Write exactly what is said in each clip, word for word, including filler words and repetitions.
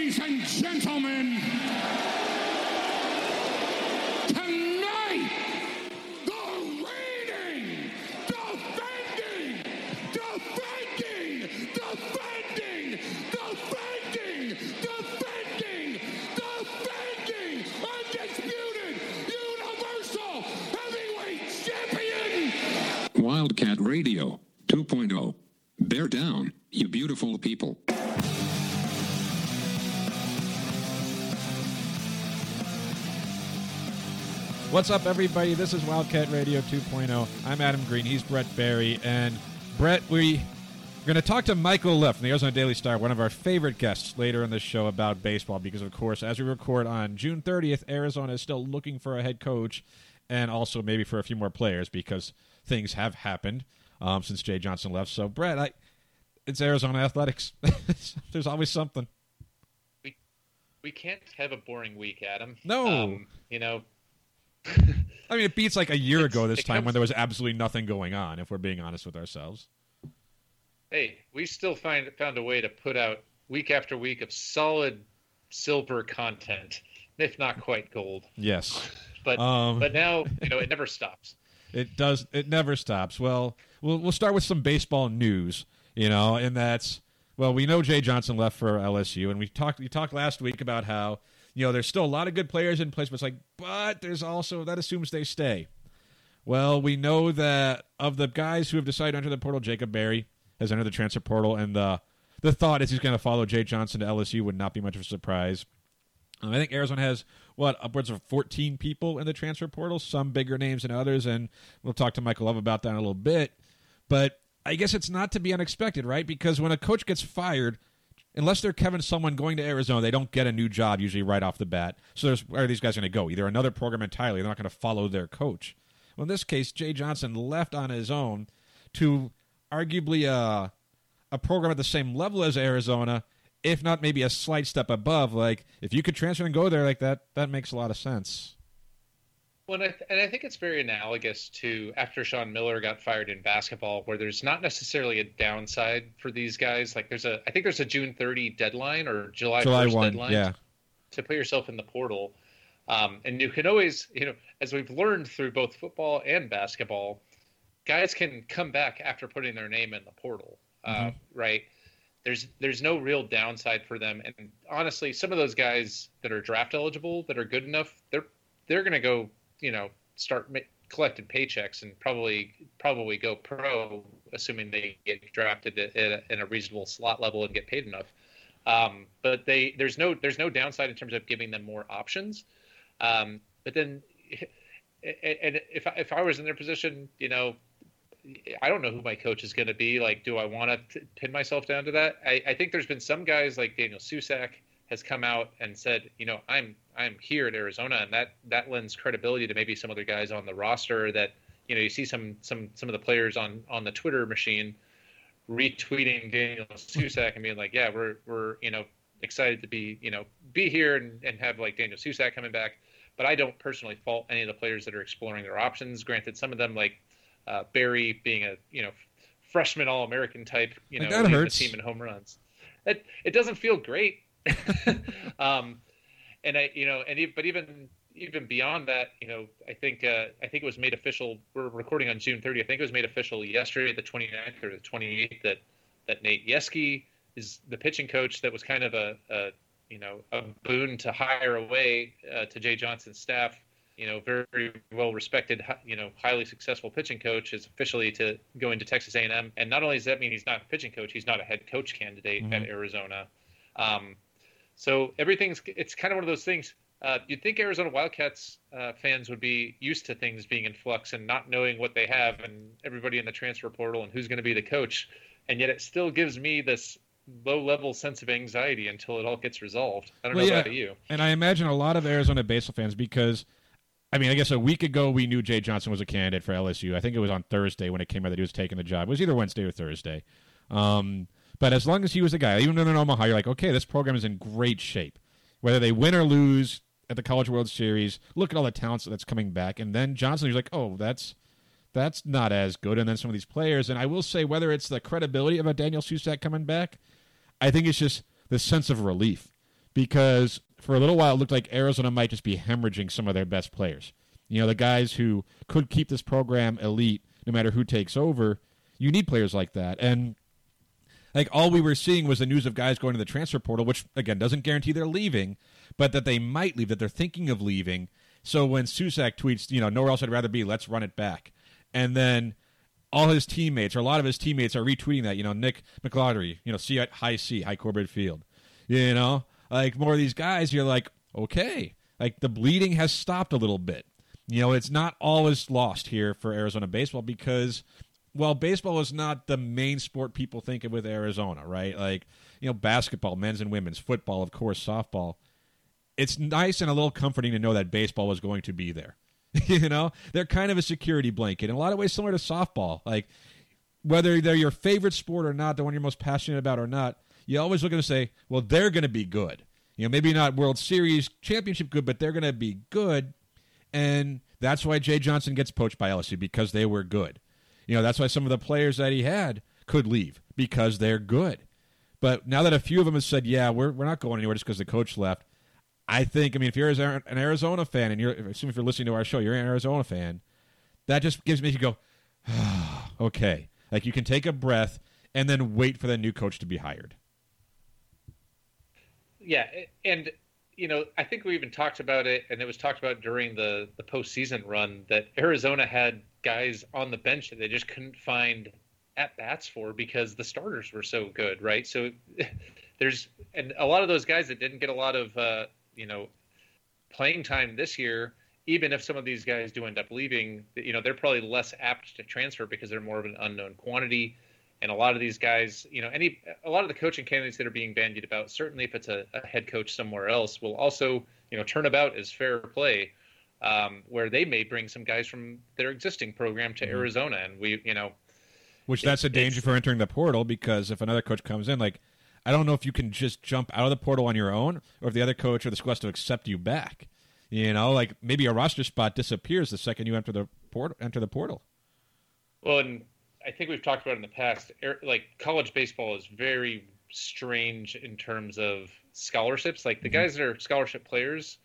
Ladies and gentlemen, tonight, the reigning, defending, defending, defending, defending, defending, defending, undisputed, universal heavyweight champion, Wildcat Radio two point oh. Bear down, you beautiful people. What's up, everybody? This is Wildcat Radio two point oh. I'm Adam Green. He's Brett Barry. And, Brett, we, we're going to talk to Michael Liff from the Arizona Daily Star, one of our favorite guests later in the show about baseball, because, of course, as we record on June thirtieth, Arizona is still looking for a head coach and also maybe for a few more players because things have happened um, since Jay Johnson left. So, Brett, I, it's Arizona athletics. There's always something. We, we can't have a boring week, Adam. No. Um, you know... I mean, it beats like a year It's, ago this time comes, when there was absolutely nothing going on, if we're being honest with ourselves. Hey, we still find found a way to put out week after week of solid silver content, if not quite gold. Yes. But um, but now, you know, it never stops. It does. It never stops. Well, we'll we'll start with some baseball news, you know, and that's, well, we know Jay Johnson left for L S U, and we talked we talked last week about how, you know, there's still a lot of good players in place, but it's like, but there's also, that assumes they stay. Well, we know that of the guys who have decided to enter the portal, Jacob Berry has entered the transfer portal, and the the thought is he's going to follow Jay Johnson to L S U would not be much of a surprise. Um, I think Arizona has, what, upwards of fourteen people in the transfer portal, some bigger names than others, and we'll talk to Michael Love about that in a little bit. But I guess it's not to be unexpected, right? Because when a coach gets fired, unless they're Kevin Sumlin going to Arizona, they don't get a new job usually right off the bat. So there's, where are these guys going to go? Either another program entirely, they're not going to follow their coach. Well, in this case, Jay Johnson left on his own to arguably a, a program at the same level as Arizona, if not maybe a slight step above. Like, if you could transfer and go there like that, that makes a lot of sense. Well, and I, th- and I think it's very analogous to after Sean Miller got fired in basketball, where there's not necessarily a downside for these guys. Like there's a, I think there's a June thirtieth deadline or July first deadline yeah. to put yourself in the portal. Um, and you can always, you know, as we've learned through both football and basketball, guys can come back after putting their name in the portal, mm-hmm. uh, right? There's there's no real downside for them. And honestly, some of those guys that are draft eligible, that are good enough, they're they're going to go, you know, start ma- collecting paychecks and probably probably go pro, assuming they get drafted at, at a, in a reasonable slot level and get paid enough. Um, but they there's no there's no downside in terms of giving them more options. Um, but then, and if I, if I was in their position, you know, I don't know who my coach is going to be. Like, do I want to pin myself down to that? I, I think there's been some guys like Daniel Susac has come out and said, you know, I'm I'm here at Arizona, and that, that lends credibility to maybe some other guys on the roster that, you know, you see some some some of the players on, on the Twitter machine retweeting Daniel Susac and being like, yeah, we're we're you know excited to be you know be here and, and have like Daniel Susac coming back. But I don't personally fault any of the players that are exploring their options. Granted, some of them like uh, Barry being a you know freshman All-American type, you know, that hurts. The team in home runs. It it doesn't feel great. um, and I, you know, and but even even beyond that, you know, I think uh, I think it was made official. We're recording on June thirtieth. I think it was made official yesterday, the twenty-ninth or the twenty-eighth, that that Nate Yeskie is the pitching coach. That was kind of a, a you know a boon to hire away uh, to Jay Johnson's staff. You know, very well respected, you know, highly successful pitching coach is officially to going to Texas A and M. And not only does that mean he's not a pitching coach, he's not a head coach candidate mm-hmm. at Arizona. Um, so everything's it's kind of one of those things. Uh, you'd think Arizona Wildcats uh, fans would be used to things being in flux and not knowing what they have and everybody in the transfer portal and who's going to be the coach. And yet it still gives me this low-level sense of anxiety until it all gets resolved. I don't well, know yeah. about you. And I imagine a lot of Arizona baseball fans, because, I mean, I guess a week ago we knew Jay Johnson was a candidate for L S U. I think it was on Thursday when it came out that he was taking the job. It was either Wednesday or Thursday. Um, but as long as he was a guy, even in Omaha, you're like, okay, this program is in great shape. Whether they win or lose at the College World Series, look at all the talent that's coming back. And then Johnson, he's like, oh, that's that's not as good. And then some of these players, and I will say, whether it's the credibility of a Daniel Susac coming back, I think it's just the sense of relief. because for a little while it looked like Arizona might just be hemorrhaging some of their best players. You know, the guys who could keep this program elite no matter who takes over. You need players like that. And like all we were seeing was the news of guys going to the transfer portal, which, again, doesn't guarantee they're leaving, but that they might leave, that they're thinking of leaving. So when Susak tweets, you know, nowhere else I'd rather be, let's run it back. And then all his teammates, or a lot of his teammates, are retweeting that. You know, Nick McLaughlin, you know, C High C, High Corbett Field. You know, like more of these guys, you're like, okay, like the bleeding has stopped a little bit. You know, it's not always lost here for Arizona baseball because, well, baseball is not the main sport people think of with Arizona, right? Like, you know, basketball, men's and women's, football, of course, softball. It's nice and a little comforting to know that baseball was going to be there. You know, they're kind of a security blanket in a lot of ways, similar to softball. Like, whether they're your favorite sport or not, the one you're most passionate about or not, you always look at them and say, well, they're going to be good. You know, maybe not World Series championship good, but they're going to be good. And that's why Jay Johnson gets poached by L S U, because they were good. You know, that's why some of the players that he had could leave, because they're good. But now that a few of them have said, yeah, we're we're not going anywhere just because the coach left, I think, I mean, if you're an Arizona fan, and you're, assume if you're listening to our show, you're an Arizona fan, that just gives me to go, oh, okay. Like, you can take a breath and then wait for the new coach to be hired. Yeah, and, you know, I think we even talked about it, and it was talked about during the, the postseason run, that Arizona had guys on the bench that they just couldn't find at-bats for because the starters were so good, right? So there's – and a lot of those guys that didn't get a lot of, uh, you know, playing time this year, even if some of these guys do end up leaving, you know, they're probably less apt to transfer because they're more of an unknown quantity. And a lot of these guys, you know, any a lot of the coaching candidates that are being bandied about, certainly if it's a, a head coach somewhere else, will also, you know, turn about as fair play, um, where they may bring some guys from their existing program to mm-hmm. Arizona. And we, you know, which that's a danger for entering the portal, because if another coach comes in, like, I don't know if you can just jump out of the portal on your own, or if the other coach or the school has to accept you back. You know, like maybe a roster spot disappears the second you enter the port enter the portal. Well, and I think we've talked about in the past, like college baseball is very strange in terms of scholarships. Like the mm-hmm. guys that are scholarship players,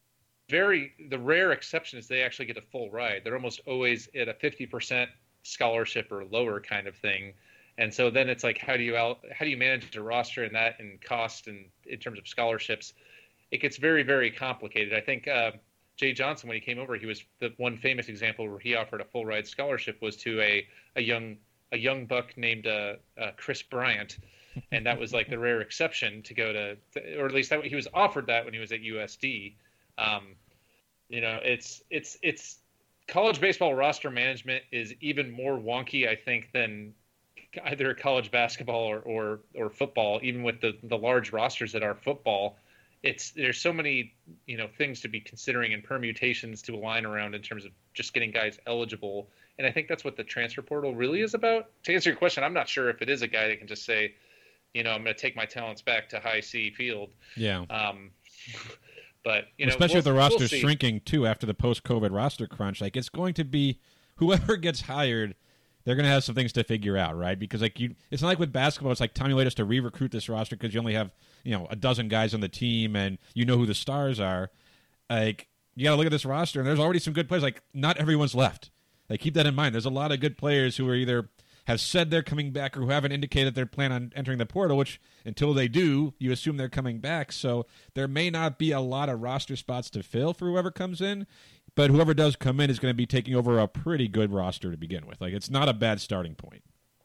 very the rare exception is they actually get a full ride. They're almost always at a fifty percent scholarship or lower kind of thing. And so then it's like, how do you out, how do you manage a roster in that and cost and in terms of scholarships? It gets very, very complicated. I think uh, Jay Johnson, when he came over, he was the one famous example where he offered a full ride scholarship was to a, a young a young buck named uh, uh, Chris Bryant, and that was like the rare exception to go to, to or at least that, he was offered that when he was at U S D. Um, you know, it's it's it's college baseball roster management is even more wonky, I think, than either college basketball or, or, or football, even with the, the large rosters that are football. It's there's so many, you know, things to be considering and permutations to align around in terms of just getting guys eligible. And I think that's what the transfer portal really is about. To answer your question, I'm not sure if it is a guy that can just say, you know, I'm going to take my talents back to High C Field. Yeah. Um, but, you know, especially we'll, with the roster we'll shrinking, too, after the post-COVID roster crunch. Like, it's going to be whoever gets hired, they're going to have some things to figure out, right? Because like you, it's not like with basketball. It's like Tommy Latos to re-recruit this roster because you only have, you know, a dozen guys on the team and you know who the stars are. Like, you got to look at this roster, and there's already some good players. Like, not everyone's left. Like, keep that in mind. There's a lot of good players who are either have said they're coming back or who haven't indicated they plan on entering the portal, which until they do, you assume they're coming back. So there may not be a lot of roster spots to fill for whoever comes in. But whoever does come in is going to be taking over a pretty good roster to begin with. Like, it's not a bad starting point.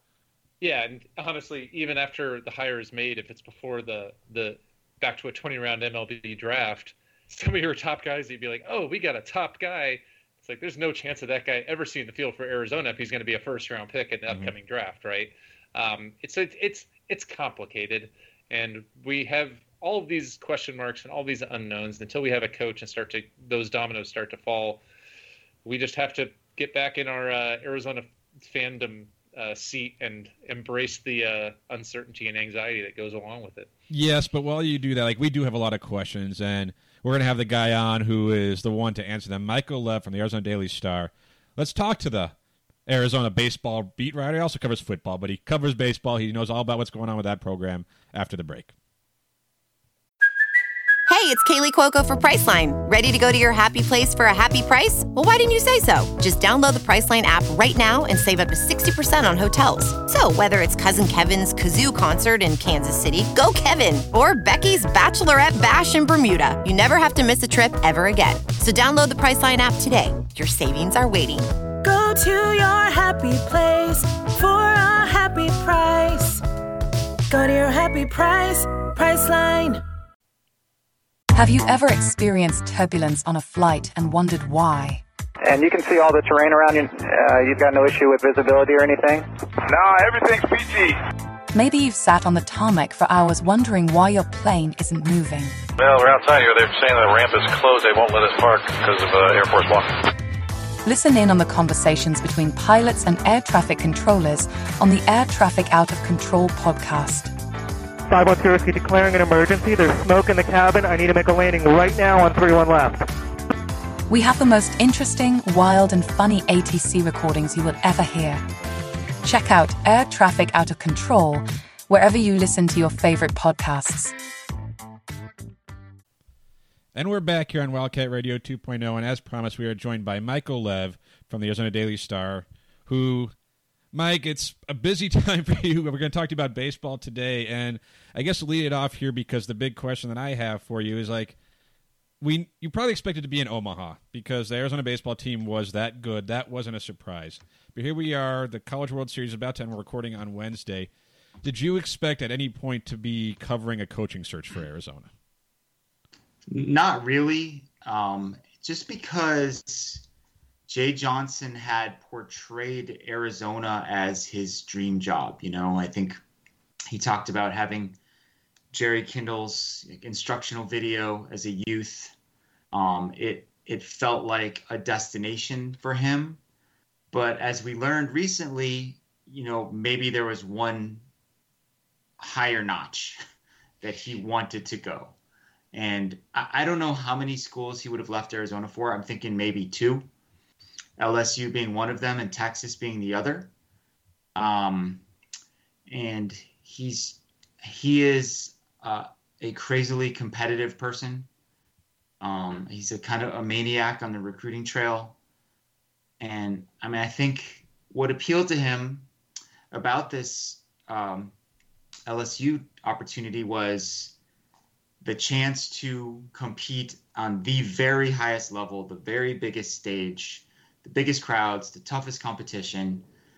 Yeah, and honestly, even after the hire is made, if it's before the the back to a twenty-round M L B draft, some of your top guys, you'd be like, oh, we got a top guy. It's like there's no chance of that guy ever seeing the field for Arizona if he's going to be a first-round pick in the mm-hmm. upcoming draft, right? Um, it's it's it's complicated, and we have all of these question marks and all these unknowns until we have a coach and start to those dominoes start to fall. We just have to get back in our uh, Arizona fandom uh, seat and embrace the uh, uncertainty and anxiety that goes along with it. Yes, but while you do that, like we do have a lot of questions, and we're going to have the guy on who is the one to answer them, Michael Lev from the Arizona Daily Star. Let's talk to the Arizona baseball beat writer. He also covers football, but he covers baseball. He knows all about what's going on with that program after the break. it's Kaylee Cuoco for Priceline. Ready to go to your happy place for a happy price? Well, why didn't you say so? Just download the Priceline app right now and save up to sixty percent on hotels. So whether it's Cousin Kevin's Kazoo Concert in Kansas City, go Kevin, or Becky's Bachelorette Bash in Bermuda, you never have to miss a trip ever again. So download the Priceline app today. Your savings are waiting. Go to your happy place for a happy price. Go to your happy price, Priceline. Have you ever experienced turbulence on a flight and wondered why? And you can see all the terrain around you. Uh, you've got no issue with visibility or anything? No, everything's peachy. Maybe you've sat on the tarmac for hours wondering why your plane isn't moving. Well, we're outside here. They're saying the ramp is closed. They won't let us park because of uh, Air Force One. Listen in on the conversations between pilots and air traffic controllers on the Air Traffic Out of Control podcast. five one zero, declaring an emergency. There's smoke in the cabin. I need to make a landing right now on three one left. We have the most interesting, wild, and funny A T C recordings you will ever hear. Check out Air Traffic Out of Control wherever you listen to your favorite podcasts. And we're back here on Wildcat Radio two point oh, and as promised, we are joined by Michael Lev from the Arizona Daily Star, who, Mike, it's a busy time for you. We're going to talk to you about baseball today, and I guess to lead it off here, because the big question that I have for you is, like, we you probably expected to be in Omaha because the Arizona baseball team was that good. That wasn't a surprise. But here we are, the College World Series is about to end. We're recording on Wednesday. Did you expect at any point to be covering a coaching search for Arizona? Not really, um, just because Jay Johnson had portrayed Arizona as his dream job. You know, I think he talked about having Jerry Kindle's instructional video as a youth. Um, it it felt like a destination for him. But as we learned recently, you know, maybe there was one higher notch that he wanted to go. And I, I don't know how many schools he would have left Arizona for. I'm thinking maybe two, L S U being one of them and Texas being the other. Um, and he's he is uh, a crazily competitive person. Um, he's a kind of a maniac on the recruiting trail. And I mean, I think what appealed to him about this um, L S U opportunity was the chance to compete on the very highest level, the very biggest stage, the biggest crowds, the toughest competition.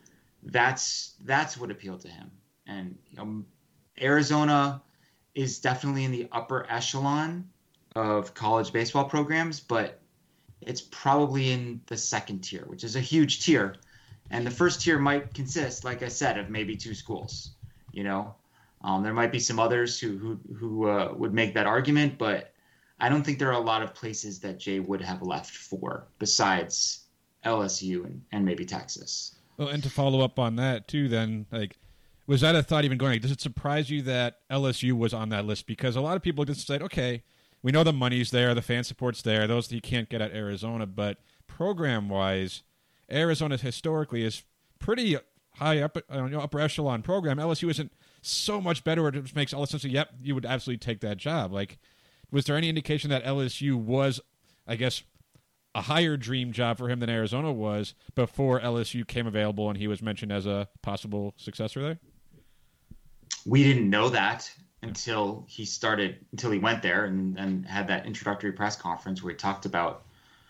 That's that's what appealed to him. And you know, Arizona is definitely in the upper echelon of college baseball programs, but it's probably in the second tier, which is a huge tier. And the first tier might consist, like I said, of maybe two schools, you know. Um, there might be some others who who, who uh, would make that argument, but I don't think there are a lot of places that Jay would have left for besides L S U and, and maybe Texas. Well, and to follow up on that too, then, like, was that a thought even going? Like, does it surprise you that L S U was on that list? Because a lot of people just said, okay, we know the money's there, the fan support's there, those that you can't get at Arizona, but program-wise, Arizona historically is pretty high up, uh, you know, upper echelon program. L S U isn't so much better, it just makes all the sense. Yep, you would absolutely take that job. Like, was there any indication that L S U was, I guess, a higher dream job for him than Arizona was before L S U came available and he was mentioned as a possible successor there? We didn't know that until he started, until he went there and, and had that introductory press conference where he talked about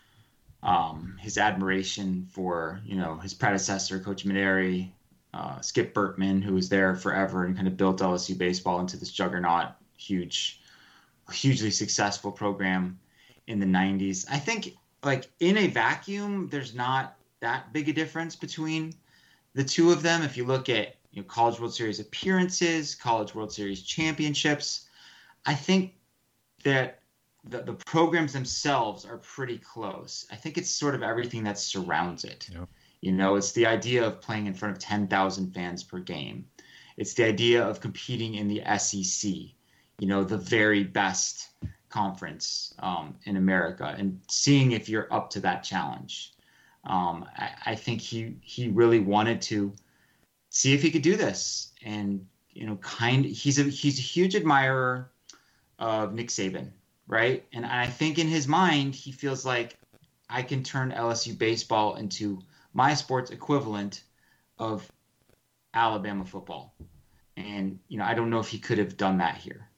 um, his admiration for, you know, his predecessor, Coach Maneri, uh, Skip Bertman, who was there forever and kind of built L S U baseball into this juggernaut, huge, hugely successful program in the nineties. I think, like, in a vacuum, there's not that big a difference between the two of them. If you look at, you know, College World Series appearances, College World Series championships, I think that the, the programs themselves are pretty close. I think it's sort of everything that surrounds it. Yeah. You know, it's the idea of playing in front of ten thousand fans per game. It's the idea of competing in the S E C, you know, the very best conference um, in America, and seeing if you're up to that challenge. Um, I, I think he he really wanted to see if he could do this, and you know, kind he's a he's a huge admirer of Nick Saban, right? And I think in his mind, he feels like I can turn L S U baseball into my sports equivalent of Alabama football. And, you know, I don't know if he could have done that here.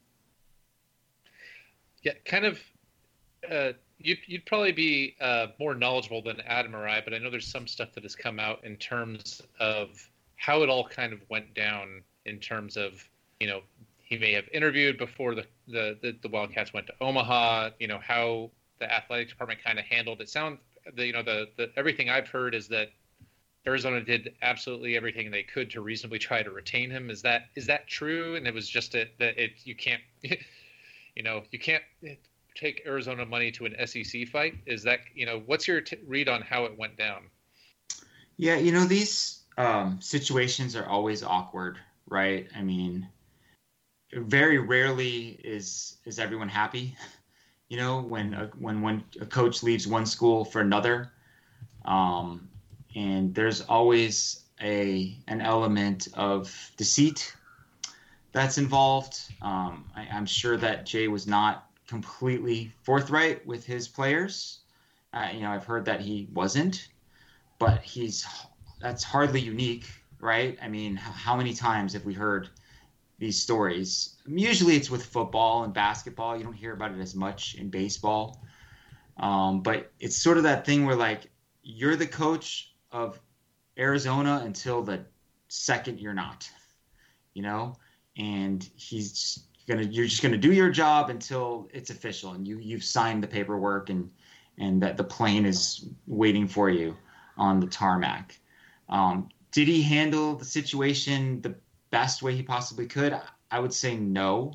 Yeah, kind of, uh, you'd, you'd probably be uh, more knowledgeable than Adam or I, but I know there's some stuff that has come out in terms of how it all kind of went down in terms of, you know, he may have interviewed before the, the, the, the Wildcats went to Omaha, you know, how the athletic department kind of handled it. Sound, the, you know, the, the everything I've heard is that Arizona did absolutely everything they could to reasonably try to retain him. Is that is that true? And it was just a, that it you can't, you know, you can't take Arizona money to an S E C fight. Is that, you know, what's your t- read on how it went down? Yeah, you know, these um, situations are always awkward, right? I mean, very rarely is is everyone happy. You know, when a, when when a coach leaves one school for another. Um, And there's always a an element of deceit that's involved. Um, I, I'm sure that Jay was not completely forthright with his players. Uh, you know, I've heard that he wasn't, but he's that's hardly unique, right? I mean, how many times have we heard these stories? Usually it's with football and basketball. You don't hear about it as much in baseball. Um, but it's sort of that thing where, like, you're the coach of Arizona until the second you're not, you know, and he's gonna, you're just gonna do your job until it's official and you you've signed the paperwork and and that the plane is waiting for you on the tarmac. Um, did he handle the situation the best way he possibly could? I would say no.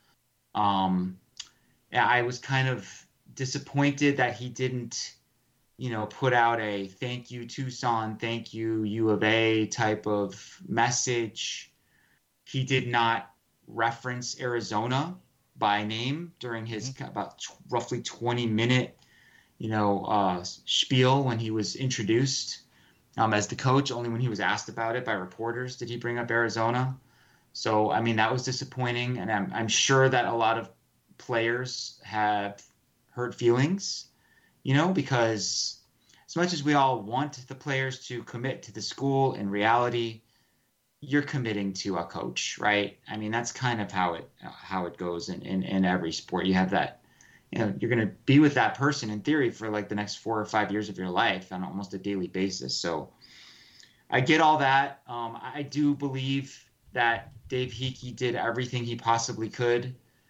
Um, yeah, I was kind of disappointed that he didn't, you know, put out a thank you Tucson, thank you U of A type of message. He did not reference Arizona by name during his mm-hmm. about t- roughly twenty minute, you know, uh, spiel when he was introduced um, as the coach. Only when he was asked about it by reporters did he bring up Arizona. So, I mean, that was disappointing. And I'm, I'm sure that a lot of players have hurt feelings, you know, because as much as we all want the players to commit to the school, in reality, you're committing to a coach, right? I mean, that's kind of how it how it goes in, in, in every sport. You have that, you know, you're going to be with that person in theory for like the next four or five years of your life on almost a daily basis. So I get all that. Um, I do believe that Dave Hickey did everything he possibly could.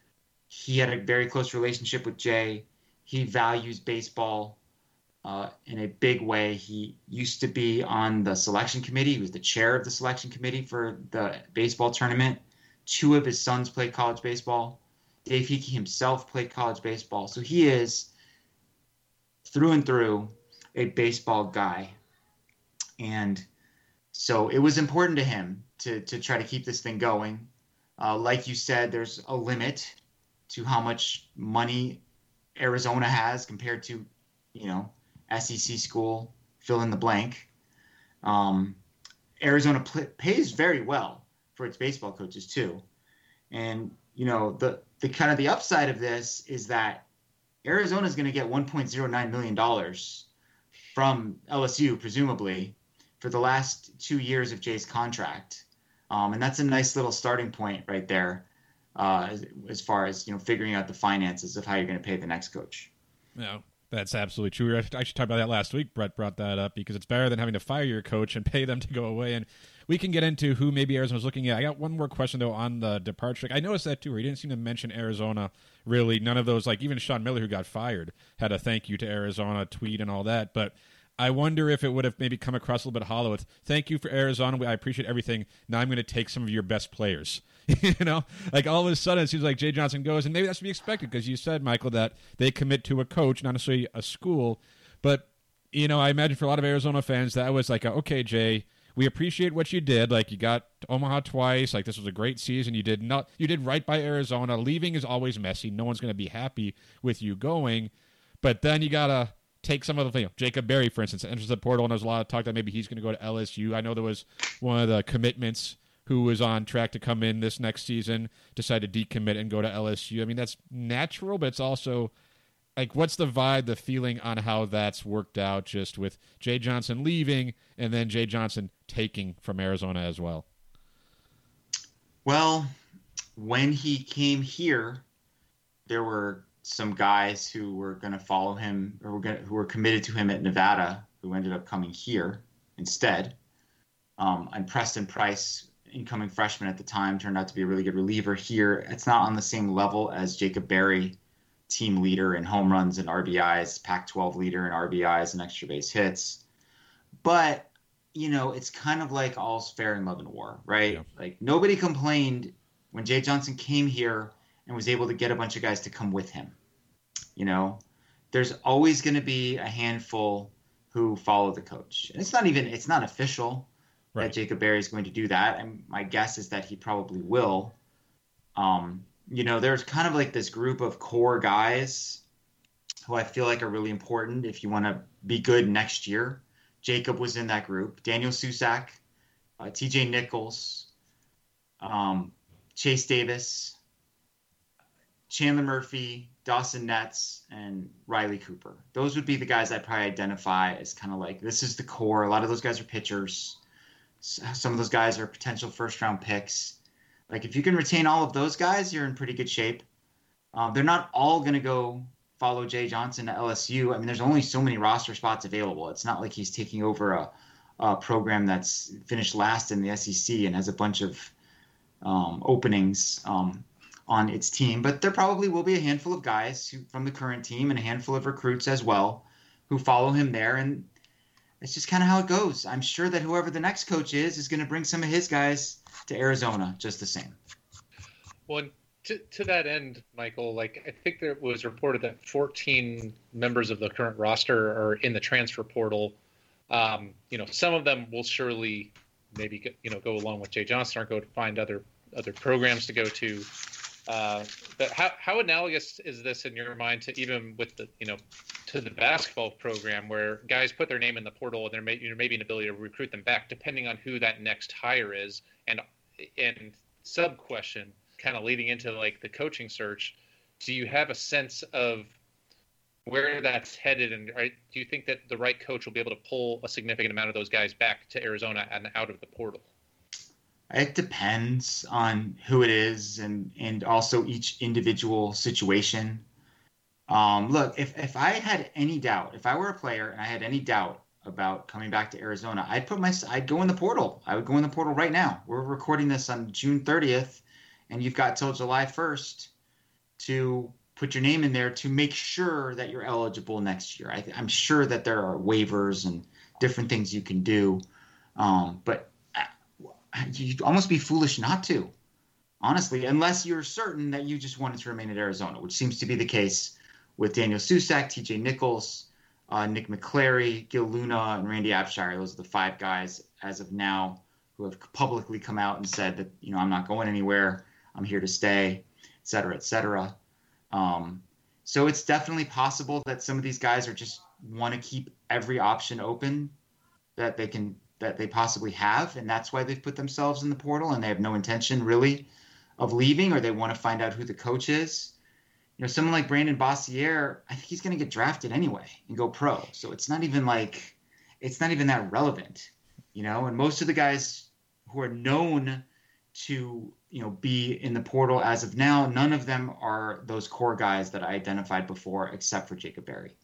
He had a very close relationship with Jay. He values baseball uh, in a big way. He used to be on the selection committee. He was the chair of the selection committee for the baseball tournament. Two of his sons played college baseball. Dave Hickey himself played college baseball. So he is, through and through, a baseball guy. And so it was important to him to, to try to keep this thing going. Uh, like you said, there's a limit to how much money Arizona has compared to, you know, S E C school, fill in the blank. Um, Arizona pl- pays very well for its baseball coaches too. And, you know, the, the kind of the upside of this is that Arizona is going to get one point zero nine million dollars from L S U, presumably, for the last two years of Jay's contract. Um, and that's a nice little starting point right there. Uh, as, as far as, you know, figuring out the finances of how you're going to pay the next coach. No, that's absolutely true. I should talk about that last week. Brett brought that up because it's better than having to fire your coach and pay them to go away. And we can get into who maybe Arizona's looking at. I got one more question, though, on the departure. I noticed that, too, where he didn't seem to mention Arizona, really. None of those, like even Sean Miller, who got fired, had a thank you to Arizona tweet and all that. But I wonder if it would have maybe come across a little bit hollow. With, thank you for Arizona. I appreciate everything. Now I'm going to take some of your best players. You know, like all of a sudden it seems like Jay Johnson goes, and maybe that's to be expected because you said, Michael, that they commit to a coach, not necessarily a school. But, you know, I imagine for a lot of Arizona fans, that was like, a, okay, Jay, we appreciate what you did. Like, you got to Omaha twice. Like, this was a great season. You did not, you did right by Arizona. Leaving is always messy. No one's going to be happy with you going. But then you got to take some of the, you know, Jacob Berry, for instance, enters the portal, and there's a lot of talk that maybe he's going to go to L S U. I know there was one of the commitments who was on track to come in this next season, decided to decommit and go to L S U. I mean, that's natural, but it's also like, what's the vibe, the feeling on how that's worked out, just with Jay Johnson leaving and then Jay Johnson taking from Arizona as well? Well, when he came here, there were some guys who were going to follow him, or were gonna, who were committed to him at Nevada, who ended up coming here instead. Um, and Preston Price, incoming freshman at the time, turned out to be a really good reliever here. It's not on the same level as Jacob Berry, team leader in home runs and R B Is, Pac twelve leader in R B Is and extra base hits. But, you know, it's kind of like all's fair in love and war, right? Yeah. Like, nobody complained when Jay Johnson came here and was able to get a bunch of guys to come with him. You know, there's always going to be a handful who follow the coach. And it's not even, it's not official. Right. That Jacob Berry is going to do that. And my guess is that he probably will. Um, you know, there's kind of like this group of core guys who I feel like are really important if you want to be good next year. Jacob was in that group. Daniel Susac, uh, T J Nichols, um, Chase Davis, Chandler Murphy, Dawson Netz, and Riley Cooper. Those would be the guys I'd probably identify as kind of like, this is the core. A lot of those guys are pitchers. Some of those guys are potential first-round picks. Like, if you can retain all of those guys, you're in pretty good shape. Um, they're not all going to go follow Jay Johnson to L S U. I mean, there's only so many roster spots available. It's not like he's taking over a, a program that's finished last in the S E C and has a bunch of um, openings um, on its team. But there probably will be a handful of guys who, from the current team, and a handful of recruits as well, who follow him there. And it's just kind of how it goes. I'm sure that whoever the next coach is is going to bring some of his guys to Arizona just the same. Well, to, to that end, Michael, like, I think there was reported that fourteen members of the current roster are in the transfer portal. Um, you know, some of them will surely maybe go, you know go along with Jay Johnson or go to find other other programs to go to. Uh, but how how analogous is this in your mind to even with the you know to the basketball program where guys put their name in the portal and there may you know, maybe an ability to recruit them back depending on who that next hire is, and and sub question kind of leading into like the coaching search, do you have a sense of where that's headed, and right, do you think that the right coach will be able to pull a significant amount of those guys back to Arizona and out of the portal? It depends on who it is and, and also each individual situation. Um, look, if, if I had any doubt, if I were a player and I had any doubt about coming back to Arizona, I'd put my, I'd go in the portal. I would go in the portal right now. We're recording this on June thirtieth, and you've got till July first to put your name in there to make sure that you're eligible next year. I, I'm sure that there are waivers and different things you can do, um, but you'd almost be foolish not to, honestly, unless you're certain that you just wanted to remain at Arizona, which seems to be the case with Daniel Susac, T J Nichols, uh, Nick McClary, Gil Luna, and Randy Abshire. Those are the five guys as of now who have publicly come out and said that, you know, I'm not going anywhere. I'm here to stay, et cetera, et cetera. Um, so it's definitely possible that some of these guys are just want to keep every option open that they can that they possibly have, and that's why they've put themselves in the portal, and they have no intention really of leaving, or they want to find out who the coach is. You know, someone like Brandon Bossier, I think he's going to get drafted anyway and go pro. So it's not even like, it's not even that relevant, you know, and most of the guys who are known to, you know, be in the portal as of now, none of them are those core guys that I identified before, except for Jacob Berry.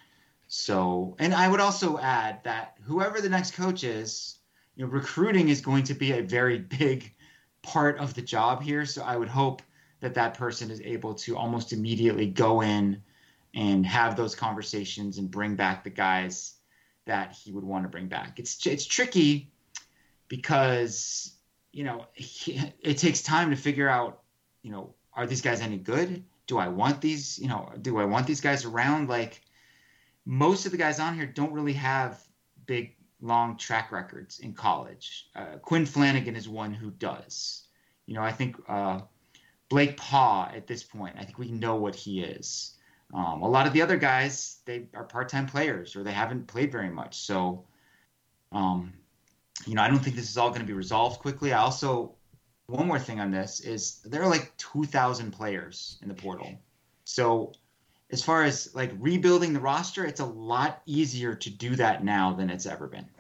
So, and I would also add that whoever the next coach is, you know, recruiting is going to be a very big part of the job here. So I would hope that that person is able to almost immediately go in and have those conversations and bring back the guys that he would want to bring back. It's it's tricky because, you know, he, it takes time to figure out, you know, are these guys any good? Do I want these, you know, do I want these guys around? Like, most of the guys on here don't really have big, long track records in college. Uh, Quinn Flanagan is one who does. You know, I think uh, Blake Paw at this point, I think we know what he is. Um, a lot of the other guys, they are part-time players or they haven't played very much. So um, you know, I don't think this is all going to be resolved quickly. I also, one more thing on this is there are like two thousand players in the portal. So as far as like rebuilding the roster, it's a lot easier to do that now than it's ever been.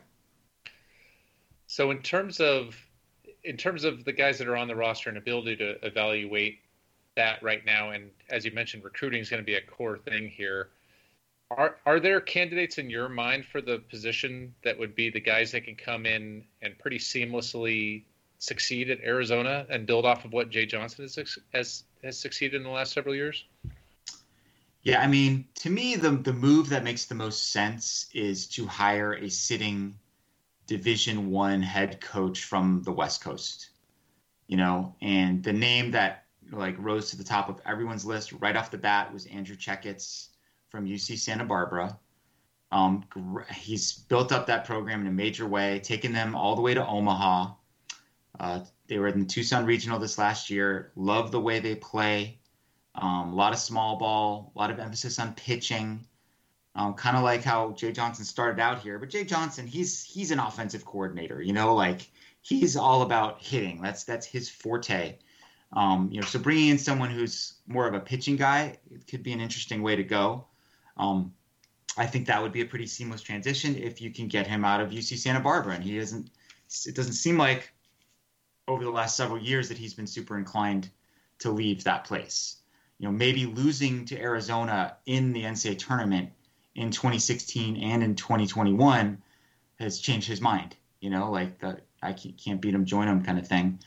So in terms of in terms of the guys that are on the roster and ability to evaluate that right now, and as you mentioned, recruiting is going to be a core thing here. Are are there candidates in your mind for the position that would be the guys that can come in and pretty seamlessly succeed at Arizona and build off of what Jay Johnson has has, has succeeded in the last several years? Yeah, I mean, to me, the the move that makes the most sense is to hire a sitting Division One head coach from the West Coast. You know, and the name that like rose to the top of everyone's list right off the bat was Andrew Checketts from U C Santa Barbara. Um, he's built up that program in a major way, taken them all the way to Omaha. Uh, they were in the Tucson Regional this last year. Love the way they play. Um, a lot of small ball, a lot of emphasis on pitching. Um, kind of like how Jay Johnson started out here. But Jay Johnson, he's he's an offensive coordinator. You know, like he's all about hitting. That's that's his forte. Um, you know, so bringing in someone who's more of a pitching guy, it could be an interesting way to go. Um, I think that would be a pretty seamless transition if you can get him out of U C Santa Barbara. And he doesn't, it doesn't seem like over the last several years that he's been super inclined to leave that place. You know, maybe losing to Arizona in the N C double A tournament in twenty sixteen and in twenty twenty-one has changed his mind, you know, like the, I can't beat him, join him kind of thing.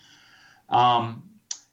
Um,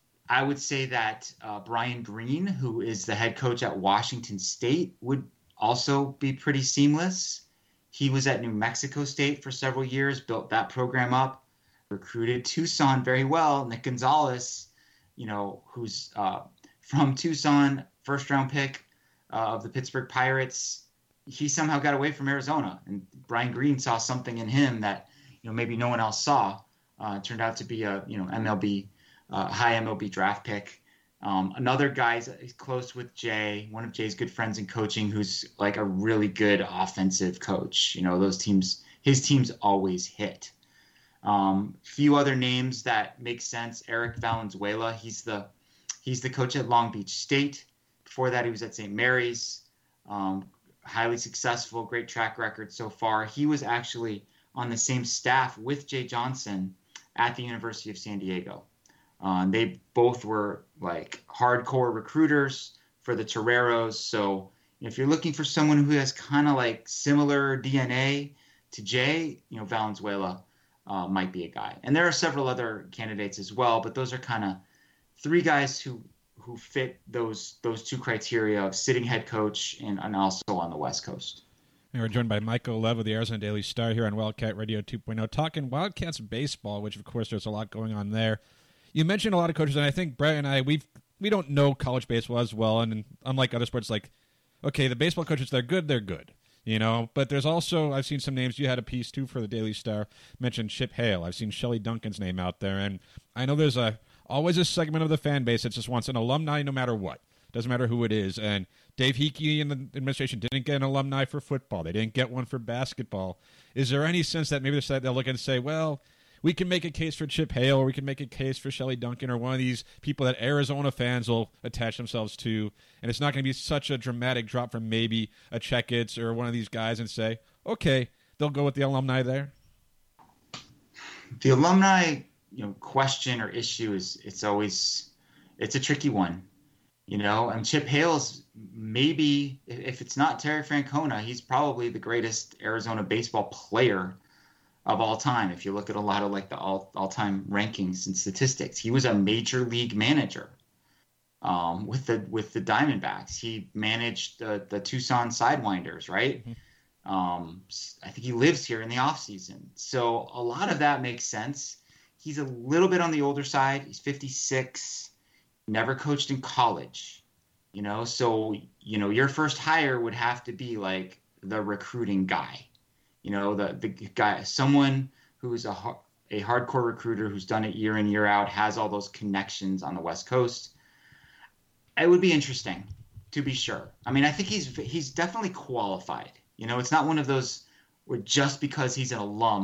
I would say that uh, Brian Green, who is the head coach at Washington State, would also be pretty seamless. He was at New Mexico State for several years, built that program up, recruited Tucson very well. Nick Gonzalez, you know, who's uh, from Tucson, first round pick uh, of the Pittsburgh Pirates. He somehow got away from Arizona, and Brian Green saw something in him that, you know, maybe no one else saw. Uh, it turned out to be a, you know, M L B, uh, high M L B draft pick. Um, another guy's close with Jay, one of Jay's good friends in coaching, who's like a really good offensive coach. You know, those teams, his teams always hit. Um, few other names that make sense. Eric Valenzuela, he's the he's the coach at Long Beach State. Before that, he was at Saint Mary's. Um, highly successful, great track record so far. He was actually on the same staff with Jay Johnson at the University of San Diego. Uh, they both were like hardcore recruiters for the Toreros. So if you're looking for someone who has kind of like similar D N A to Jay, you know, Valenzuela uh, might be a guy. And there are several other candidates as well, but those are kind of three guys who who fit those those two criteria of sitting head coach and, and also on the West Coast. And we're joined by Michael Lev of the Arizona Daily Star here on Wildcat Radio two point oh, talking Wildcats baseball, which of course there's a lot going on there. You mentioned a lot of coaches, and I think Brett and I, we've, we don't know college baseball as well, and unlike other sports, like, okay, the baseball coaches, they're good, they're good, you know, but there's also, I've seen some names, you had a piece, too, for the Daily Star, mentioned Chip Hale. I've seen Shelley Duncan's name out there, and I know there's a always a segment of the fan base that just wants an alumni no matter what. Doesn't matter who it is, and Dave Hickey and the administration didn't get an alumni for football. They didn't get one for basketball. Is there any sense that maybe they'll look and say, well, we can make a case for Chip Hale, or we can make a case for Shelley Duncan, or one of these people that Arizona fans will attach themselves to, and it's not going to be such a dramatic drop from maybe a Checketts or one of these guys and say, okay, they'll go with the alumni there? The alumni, you know, question or issue is it's always it's a tricky one, you know. And Chip Hale's maybe, if it's not Terry Francona, he's probably the greatest Arizona baseball player of all time. If you look at a lot of like the all all time rankings and statistics, he was a major league manager um, with the with the Diamondbacks. He managed the the Tucson Sidewinders, right? Mm-hmm. Um, I think he lives here in the off season, so a lot of that makes sense. He's a little bit on the older side. He's fifty-six, never coached in college, you know. So you know your first hire would have to be like the recruiting guy. You know, the the guy, someone who's a a hardcore recruiter who's done it year in, year out, has all those connections on the West Coast. It would be interesting, to be sure. I mean, I think he's he's definitely qualified. You know, it's not one of those where just because he's an alum,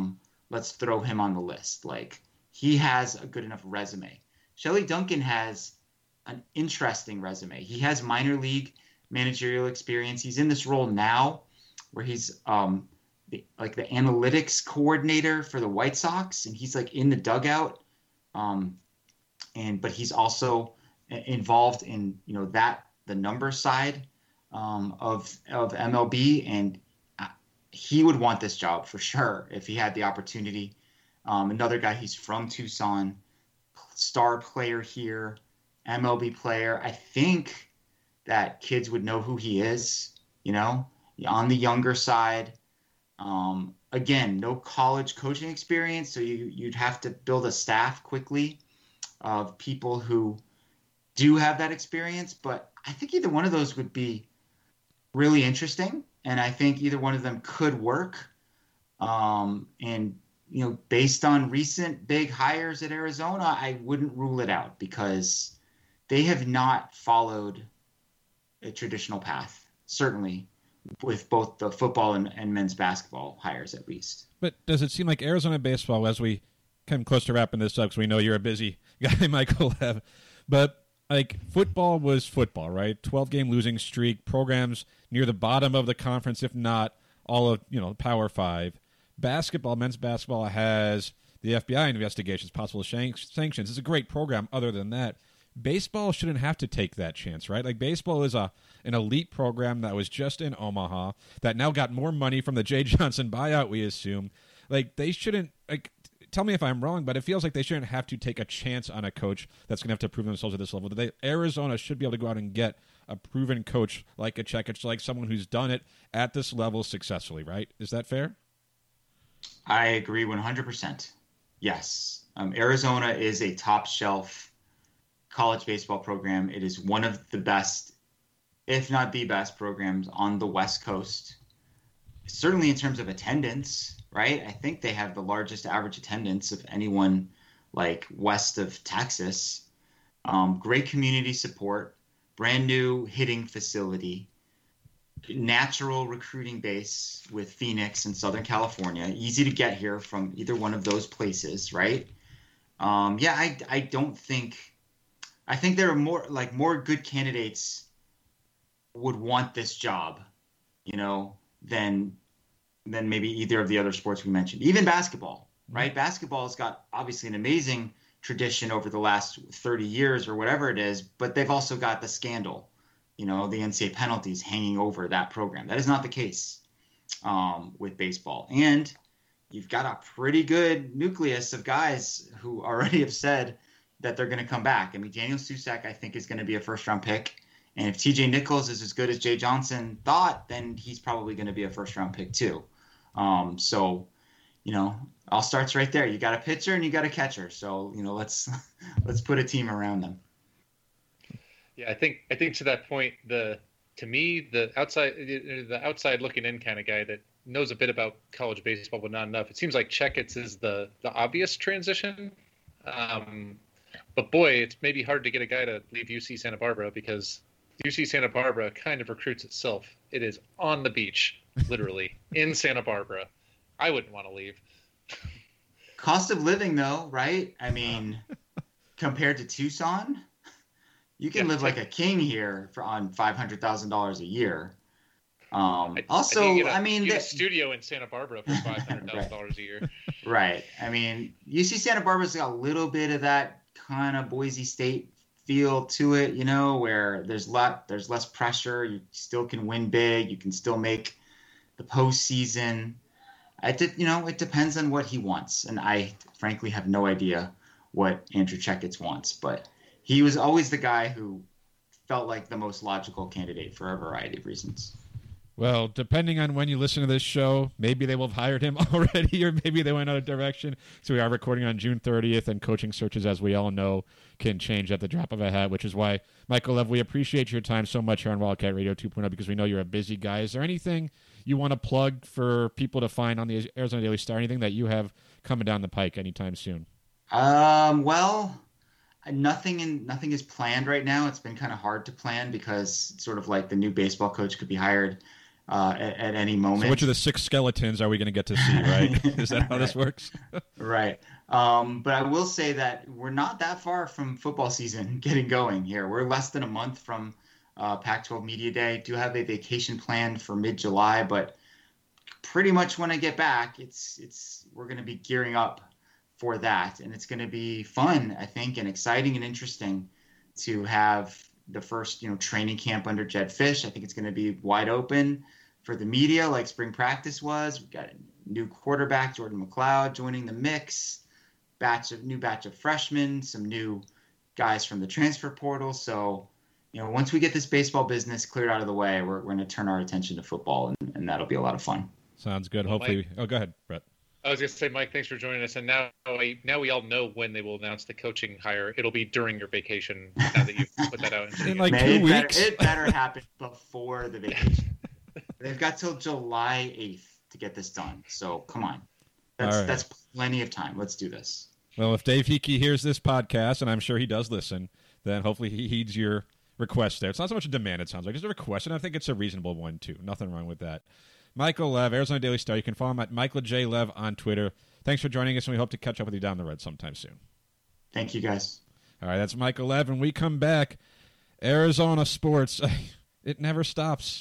let's throw him on the list. Like, he has a good enough resume. Shelley Duncan has an interesting resume. He has minor league managerial experience. He's in this role now where he's um, the, like the analytics coordinator for the White Sox, and he's like in the dugout. Um, and but he's also involved in, you know, that the number side um, of of M L B, and he would want this job for sure if he had the opportunity. Um, another guy, he's from Tucson, star player here, M L B player. I think that kids would know who he is, you know, on the younger side. Um, again, no college coaching experience, so you, you'd have to build a staff quickly of people who do have that experience. But I think either one of those would be really interesting, and I think either one of them could work. Um, and, you know, based on recent big hires at Arizona, I wouldn't rule it out because they have not followed a traditional path, certainly with both the football and, and men's basketball hires, at least. But does it seem like Arizona baseball, as we come close to wrapping this up, because we know you're a busy guy, Michael Lev, but like football was football, right? twelve-game losing streak, programs near the bottom of the conference, if not all of, you know, Power Five. Basketball, men's basketball has the F B I investigations, possible shank- sanctions. It's a great program other than that. Baseball shouldn't have to take that chance, right? Like, baseball is a an elite program that was just in Omaha that now got more money from the Jay Johnson buyout, we assume. Like, they shouldn't, like, tell me if I'm wrong, but it feels like they shouldn't have to take a chance on a coach that's going to have to prove themselves at this level. They, Arizona should be able to go out and get a proven coach like a Chekic, like someone who's done it at this level successfully, right? Is that fair? I agree one hundred percent. Yes. Um, Arizona is a top shelf college baseball program. It is one of the best, if not the best, programs on the West Coast. Certainly in terms of attendance, right? I think they have the largest average attendance of anyone like west of Texas. Um, great community support, brand new hitting facility, natural recruiting base with Phoenix and Southern California. Easy to get here from either one of those places, right? Um, yeah, I, I don't think – I think there are more like more good candidates would want this job, you know, than than maybe either of the other sports we mentioned. Even basketball, right? Mm-hmm. Basketball has got obviously an amazing tradition over the last thirty years or whatever it is, but they've also got the scandal, you know, the N C double A penalties hanging over that program. That is not the case um, with baseball. And you've got a pretty good nucleus of guys who already have said that they're going to come back. I mean, Daniel Susac, I think, is going to be a first-round pick. And if T J Nichols is as good as Jay Johnson thought, then he's probably going to be a first-round pick too. Um, so, you know, all starts right there. You got a pitcher and you got a catcher. So, you know, let's let's put a team around them. Yeah, I think I think to that point, the to me the outside the outside looking in kind of guy that knows a bit about college baseball but not enough. It seems like Chekic is the the obvious transition. Um, But boy, it's maybe hard to get a guy to leave U C Santa Barbara because U C Santa Barbara kind of recruits itself. It is on the beach, literally, in Santa Barbara. I wouldn't want to leave. Cost of living, though, right? I mean, compared to Tucson, you can yeah, live like a king here for on five hundred thousand dollars a year. Um, I, also, I, a, I mean, you the, get a studio in Santa Barbara for five hundred thousand dollars right. a year. Right. I mean, U C Santa Barbara's got a little bit of that kind of Boise State feel to it, you know, where there's lot there's less pressure. You still can win big. You can still make the postseason. I did, you know, it depends on what he wants, and I frankly have no idea what Andrew Chekic wants. But he was always the guy who felt like the most logical candidate for a variety of reasons. Well, depending on when you listen to this show, maybe they will have hired him already, or maybe they went out of direction. So we are recording on June thirtieth, and coaching searches, as we all know, can change at the drop of a hat, which is why, Michael Lev, we appreciate your time so much here on Wildcat Radio two point oh, because we know you're a busy guy. Is there anything you want to plug for people to find on the Arizona Daily Star, anything that you have coming down the pike anytime soon? Um, well, nothing in, nothing is planned right now. It's been kind of hard to plan because it's sort of like the new baseball coach could be hired uh, at, at any moment. So which of the six skeletons are we going to get to see, right? Is that how right. this works? Right. Um, but I will say that we're not that far from football season getting going here. We're less than a month from uh, Pac twelve Media Day. Do have a vacation planned for mid-July, but pretty much when I get back, it's it's we're going to be gearing up for that, and it's going to be fun, I think, and exciting and interesting to have the first, you know, training camp under Jedd Fisch. I think it's going to be wide open for the media, like spring practice was. We've got a new quarterback, Jordan McLeod, joining the mix. Batch of new batch of freshmen, some new guys from the transfer portal. So, you know, once we get this baseball business cleared out of the way, we're, we're going to turn our attention to football, and, and that'll be a lot of fun. Sounds good. Well, Hopefully, Mike, oh, go ahead, Brett. I was going to say, Mike, thanks for joining us. And now, now we all know when they will announce the coaching hire. It'll be during your vacation. Now that you've put that out into in like Man, two it weeks. Better, it better happen before the vacation. They've got till July eighth to get this done. So come on, that's right. that's plenty of time. Let's do this. Well, if Dave Hickey hears this podcast, and I'm sure he does listen, then hopefully he heeds your request there. It's not so much a demand, it sounds like. It's a request, and I think it's a reasonable one, too. Nothing wrong with that. Michael Lev, Arizona Daily Star. You can follow him at Michael J. Lev on Twitter. Thanks for joining us, and we hope to catch up with you down the road sometime soon. Thank you, guys. All right, that's Michael Lev. When we come back, Arizona sports, it never stops.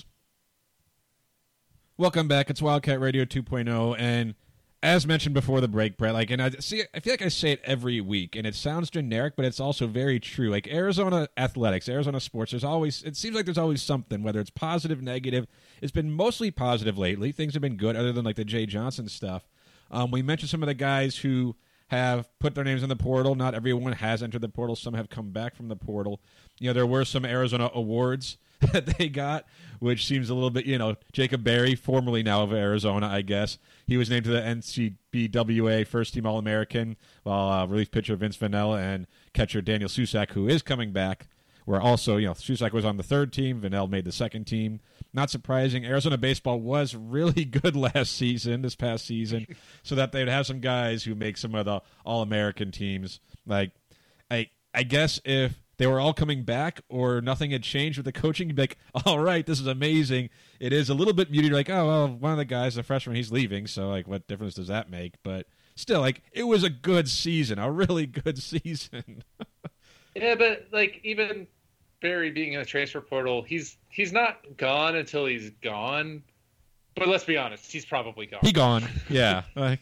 Welcome back. It's Wildcat Radio two point oh, and as mentioned before the break, Brett, like, and I see, I feel like I say it every week, and it sounds generic, but it's also very true. Like Arizona athletics, Arizona sports, there's always, it seems like there's always something, whether it's positive, negative. It's been mostly positive lately. Things have been good, other than like the Jay Johnson stuff. Um, we mentioned some of the guys who have put their names in the portal. Not everyone has entered the portal. Some have come back from the portal. You know, there were some Arizona awards that they got, which seems a little bit, you know, Jacob Berry, formerly now of Arizona, I guess. He was named to the N C B W A First-Team All-American, while uh, relief pitcher Vince Vannell and catcher Daniel Susac, who is coming back, were also, you know, Susac was on the third team. Vannell made the second team. Not surprising. Arizona baseball was really good last season, this past season, so that they'd have some guys who make some of the All-American teams. Like, I, I guess if they were all coming back or nothing had changed with the coaching, you'd be like, all right, this is amazing. It is a little bit muted. You're like, oh, well, one of the guys, the freshman, he's leaving, so, like, what difference does that make? But still, like, it was a good season, a really good season. Yeah, but, like, even Barry being in the transfer portal, he's he's not gone until he's gone. But let's be honest, he's probably gone. He gone, yeah. Like,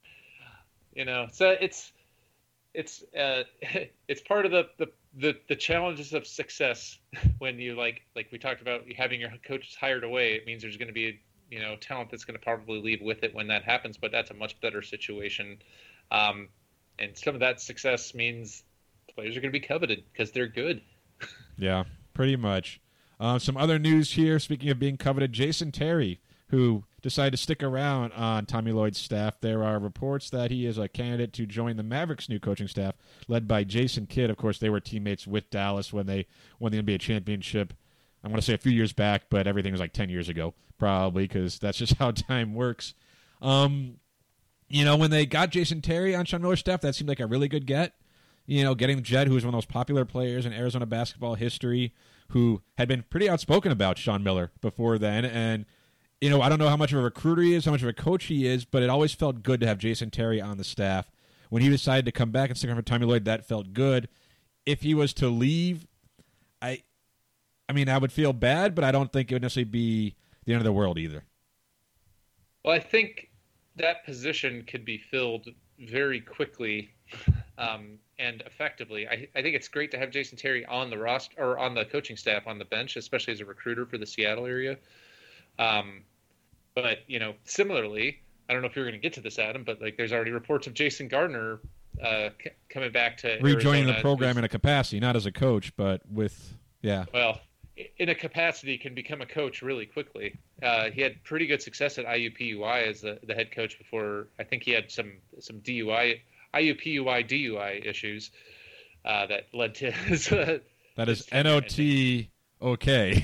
you know, so it's it's uh, it's part of the, the the the challenges of success when you like like we talked about having your coaches hired away. It means there's going to be, you know, talent that's going to probably leave with it when that happens, but that's a much better situation. Um, and some of that success means players are going to be coveted because they're good. Yeah, pretty much. Uh, some other news here, speaking of being coveted, Jason Terry, who decided to stick around on Tommy Lloyd's staff. There are reports that he is a candidate to join the Mavericks' new coaching staff, led by Jason Kidd. Of course, they were teammates with Dallas when they won the N B A championship. I want to say a few years back, but everything was like ten years ago, probably, because that's just how time works. Um, you know, when they got Jason Terry on Sean Miller's staff, that seemed like a really good get. You know, getting Jedd, who was one of the most popular players in Arizona basketball history, who had been pretty outspoken about Sean Miller before then. And, you know, I don't know how much of a recruiter he is, how much of a coach he is, but it always felt good to have Jason Terry on the staff. When he decided to come back and stick around for Tommy Lloyd, that felt good. If he was to leave, I I mean, I would feel bad, but I don't think it would necessarily be the end of the world either. Well, I think that position could be filled very quickly um, and effectively. I, I think it's great to have Jason Terry on the roster or on the coaching staff on the bench, especially as a recruiter for the Seattle area. Um, but, you know, similarly, I don't know if you're going to get to this, Adam, but like there's already reports of Jason Gardner uh, c- coming back to rejoining Arizona. the program in a capacity, not as a coach, but with, yeah. Well, in a capacity can become a coach really quickly. Uh, he had pretty good success at I U P U I as the, the head coach before. I think he had some some D U I, I U P U I D U I issues uh, that led to his. Uh, that is N O T okay.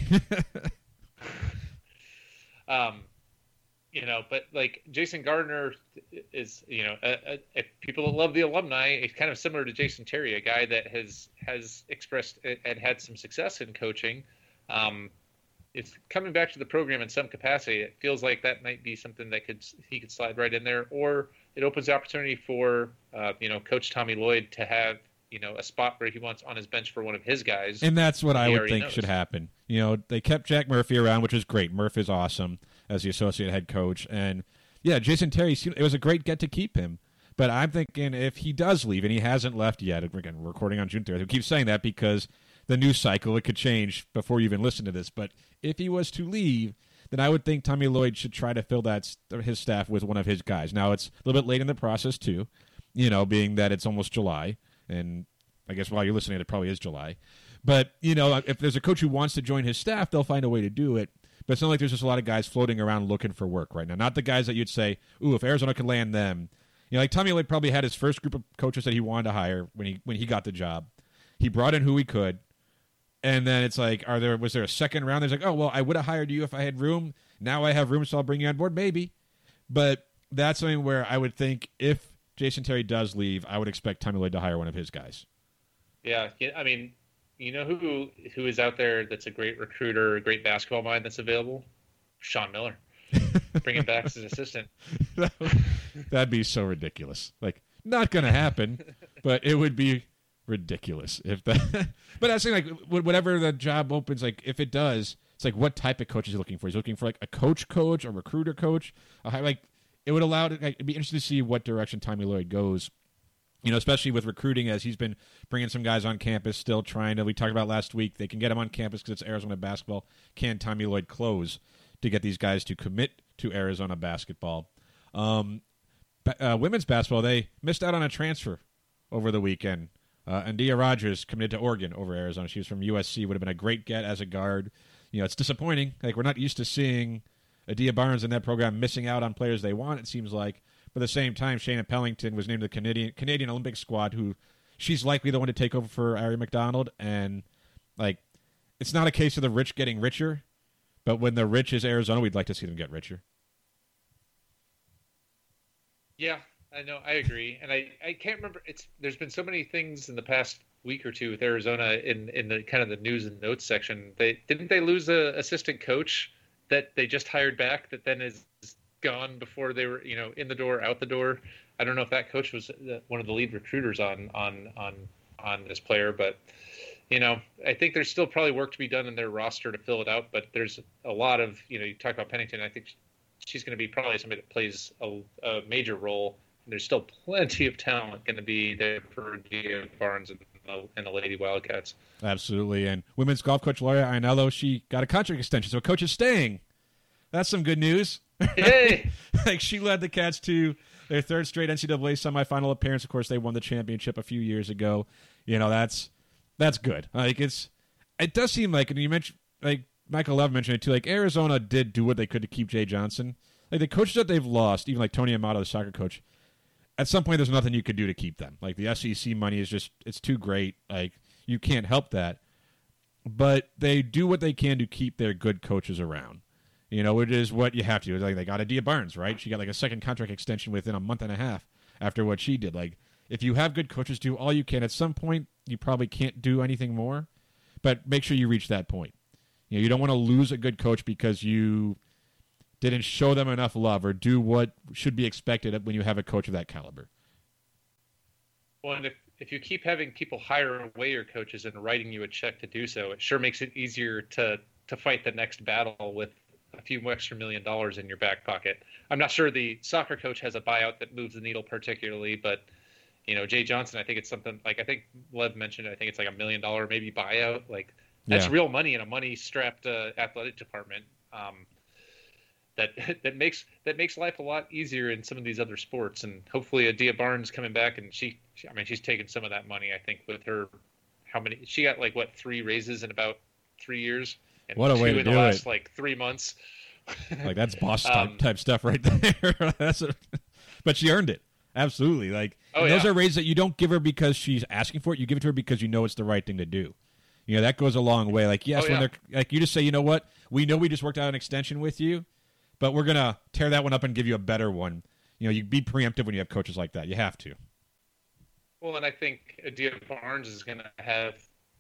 um, you know, but like Jason Gardner is, you know, a, a, a people that love the alumni. It's kind of similar to Jason Terry, a guy that has has expressed and had some success in coaching. Um, it's coming back to the program in some capacity. It feels like that might be something that could he could slide right in there, or it opens the opportunity for uh, you know Coach Tommy Lloyd to have you know a spot where he wants on his bench for one of his guys. And that's what I would think knows. should happen. You know, they kept Jack Murphy around, which is great. Murph is awesome as the associate head coach, and yeah, Jason Terry. It was a great get to keep him. But I'm thinking if he does leave, and he hasn't left yet, again, we're recording on June third. We keep saying that because the news cycle, it could change before you even listen to this. But if he was to leave, then I would think Tommy Lloyd should try to fill that his staff with one of his guys. Now, it's a little bit late in the process, too, you know, being that it's almost July. And I guess while you're listening, it probably is July. But, you know, if there's a coach who wants to join his staff, they'll find a way to do it. But it's not like there's just a lot of guys floating around looking for work right now. Not the guys that you'd say, ooh, if Arizona could land them. You know, like Tommy Lloyd probably had his first group of coaches that he wanted to hire when he when he got the job. He brought in who he could, and then it's like, are there was there a second round? There's like, oh well, I would have hired you if I had room. Now I have room, so I'll bring you on board, maybe. But that's something where I would think if Jason Terry does leave, I would expect Tommy Lloyd to hire one of his guys. Yeah, I mean, you know who who is out there that's a great recruiter, a great basketball mind that's available? Sean Miller. Bring him back as an assistant. That'd be so ridiculous. Like, not going to happen, but it would be ridiculous if that. But I was saying, like, whatever the job opens, like, if it does, it's like, what type of coach is he looking for? He's looking for like a coach, coach, a recruiter, coach. A, like, it would allow. Like, it'd be interesting to see what direction Tommy Lloyd goes. You know, especially with recruiting, as he's been bringing some guys on campus, still trying to. We talked about last week. They can get them on campus because it's Arizona basketball. Can Tommy Lloyd close to get these guys to commit to Arizona basketball? Um, uh, women's basketball, they missed out on a transfer over the weekend. Uh, Andia Rogers committed to Oregon over Arizona. She was from U S C, would have been a great get as a guard. You know, it's disappointing. Like, we're not used to seeing Adia Barnes in that program missing out on players they want, it seems like. But at the same time, Shayna Pellington was named to the Canadian Canadian Olympic squad, who she's likely the one to take over for Ari McDonald. And, like, it's not a case of the rich getting richer, but when the rich is Arizona, we'd like to see them get richer. Yeah, I know. I agree. And I, I can't remember. It's There's been so many things in the past week or two with Arizona in, in the kind of the news and notes section. They Didn't they lose a assistant coach that they just hired back that then is gone before they were, you know, in the door, out the door? I don't know if that coach was one of the lead recruiters on on on, on this player, but you know, I think there's still probably work to be done in their roster to fill it out, but there's a lot of, you know, you talk about Pennington, I think she's going to be probably somebody that plays a, a major role. There's still plenty of talent going to be there for Adia Barnes and the, and the Lady Wildcats. Absolutely. And women's golf coach Laura Ainello, she got a contract extension, so coach is staying. That's some good news. Hey! Like, she led the Cats to their third straight N C double A semifinal appearance. Of course, they won the championship a few years ago. You know, that's that's good. Like, it's it does seem like, and you mentioned, like Michael Love mentioned it too, like Arizona did do what they could to keep Jay Johnson. Like, the coaches that they've lost, even like Tony Amato, the soccer coach, at some point there's nothing you could do to keep them. Like, the S E C money is just, it's too great. Like, you can't help that. But they do what they can to keep their good coaches around. You know, it is what you have to. Like, they got Adia Barnes, right? She got like a second contract extension within a month and a half after what she did. Like, if you have good coaches, do all you can. At some point, you probably can't do anything more, but make sure you reach that point. You know, you don't want to lose a good coach because you didn't show them enough love or do what should be expected when you have a coach of that caliber. Well, and if, if you keep having people hire away your coaches and writing you a check to do so, it sure makes it easier to, to fight the next battle with a few extra million dollars in your back pocket. I'm not sure the soccer coach has a buyout that moves the needle particularly, but you know, Jay Johnson, I think it's something like, I think Lev mentioned, I think it's like a million dollar maybe buyout. Like, that's Yeah. real money in a money strapped uh, athletic department. Um, that that makes that makes life a lot easier in some of these other sports. And hopefully Adia Barnes coming back, and she, she I mean, she's taken some of that money, I think, with her. How many? She got like what three raises in about three years. And What a two way to in the do last it. like three months. Like, that's boss type, Um, type stuff right there. That's a, but she earned it. Absolutely. Like, Oh, and those yeah. are raises that you don't give her because she's asking for it. You give it to her because you know it's the right thing to do. You know, that goes a long way. Like, yes, Oh, when yeah. they're like, you just say, you know what, we know we just worked out an extension with you, but we're gonna tear that one up and give you a better one. You know, you be preemptive when you have coaches like that. You have to. Well, and I think Adia Barnes is going to have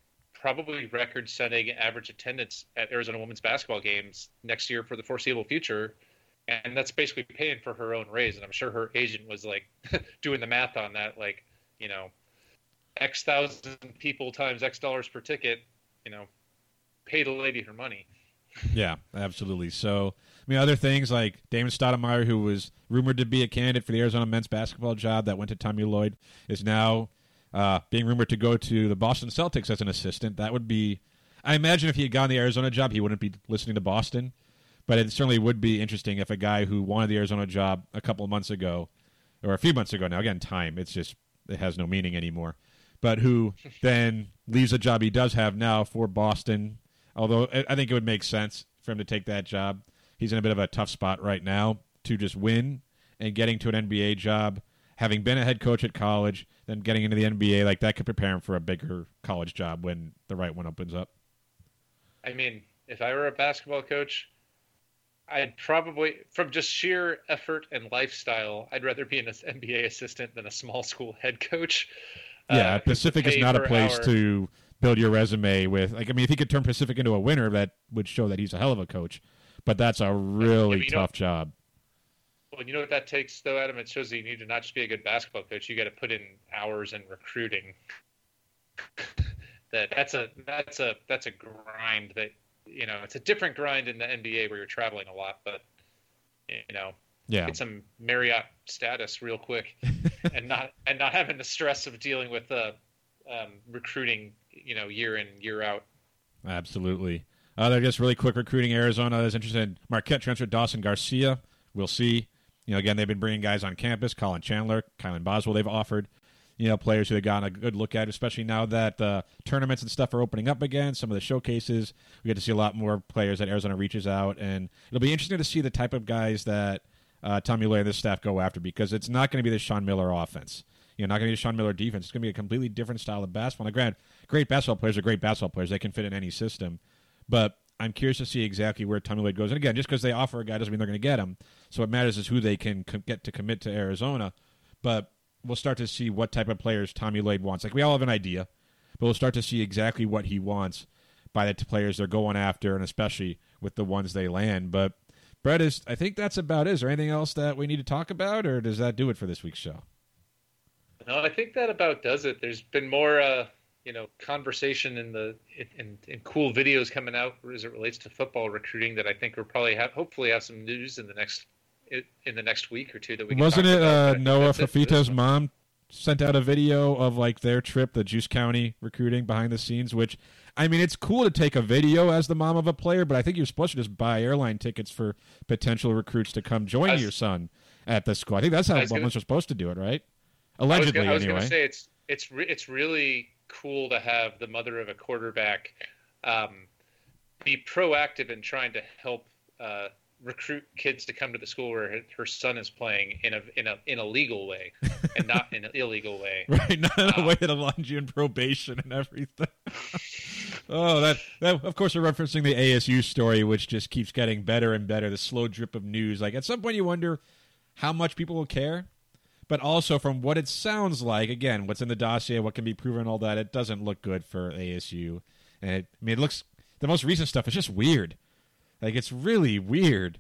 probably record-setting average attendance at Arizona women's basketball games next year for the foreseeable future. And that's basically paying for her own raise. And I'm sure her agent was like doing the math on that, like, you know, X thousand people times X dollars per ticket, you know, pay the lady her money. Yeah, absolutely. So, I mean, other things like Damon Stoudemire, who was rumored to be a candidate for the Arizona men's basketball job that went to Tommy Lloyd, is now uh, being rumored to go to the Boston Celtics as an assistant. That would be, I imagine if he had gotten the Arizona job, he wouldn't be listening to Boston. But it certainly would be interesting if a guy who wanted the Arizona job a couple of months ago, or a few months ago now, again, time, it's just, it has no meaning anymore, but who then leaves a job he does have now for Boston, although I think it would make sense for him to take that job. He's in a bit of a tough spot right now to just win, and getting to an N B A job, having been a head coach at college, then getting into the N B A, like that could prepare him for a bigger college job when the right one opens up. I mean, if I were a basketball coach, I'd probably, from just sheer effort and lifestyle, I'd rather be an N B A assistant than a small school head coach. Yeah, uh, Pacific is not a place our... to build your resume with. Like, I mean, if he could turn Pacific into a winner, that would show that he's a hell of a coach. But that's a really yeah, tough know, job. Well, you know what that takes, though, Adam? It shows that you need to not just be a good basketball coach. You got to put in hours in recruiting. that that's a that's a that's a grind that. You know, it's a different grind in the N B A where you're traveling a lot, but, you know, yeah. get some Marriott status real quick and not and not having the stress of dealing with uh, um, recruiting, you know, year in, year out. Absolutely. Uh, they're just really quick recruiting. Arizona is interested in Marquette transfer Dawson Garcia. We'll see. You know, again, they've been bringing guys on campus. Colin Chandler, Kylan Boswell, they've offered. You know, players who they've gotten a good look at, especially now that uh, tournaments and stuff are opening up again. Some of the showcases, we get to see a lot more players that Arizona reaches out, and it'll be interesting to see the type of guys that uh, Tommy Lloyd and this staff go after, because it's not going to be the Sean Miller offense. You know, not going to be the Sean Miller defense. It's going to be a completely different style of basketball. Now, granted, great basketball players are great basketball players. They can fit in any system, but I'm curious to see exactly where Tommy Lloyd goes. And again, just because they offer a guy doesn't mean they're going to get him. So what matters is who they can com- get to commit to Arizona. But we'll start to see what type of players Tommy Lloyd wants. Like, we all have an idea, but we'll start to see exactly what he wants by the t- players they're going after, and especially with the ones they land. But, Brett, is I think that's about it. Is there anything else that we need to talk about, or does that do it for this week's show? No, I think that about does it. There's been more, uh, you know, conversation in the in, in cool videos coming out as it relates to football recruiting that I think we'll probably have, hopefully have some news in the next in the next week or two that we can wasn't talk it about. uh, Noah Fafito's mom sent out a video of like their trip, the Juice County recruiting behind the scenes, which, I mean, it's cool to take a video as the mom of a player, but I think you're supposed to just buy airline tickets for potential recruits to come join was, your son at the school. I think that's how ones are supposed to do it, right? Allegedly, I was anyway. going to say it's it's re- it's really cool to have the mother of a quarterback um, be proactive in trying to help uh, recruit kids to come to the school where her, her son is playing in a in a in a legal way and not in an illegal way. Right, not in um, a way that aligns you in probation and everything. oh, that that of course we're referencing the A S U story, which just keeps getting better and better. The slow drip of news. Like, at some point, you wonder how much people will care. But also, from what it sounds like, again, what's in the dossier, what can be proven, all that, it doesn't look good for A S U. And it, I mean, it looks, the most recent stuff is just weird. Like, it's really weird.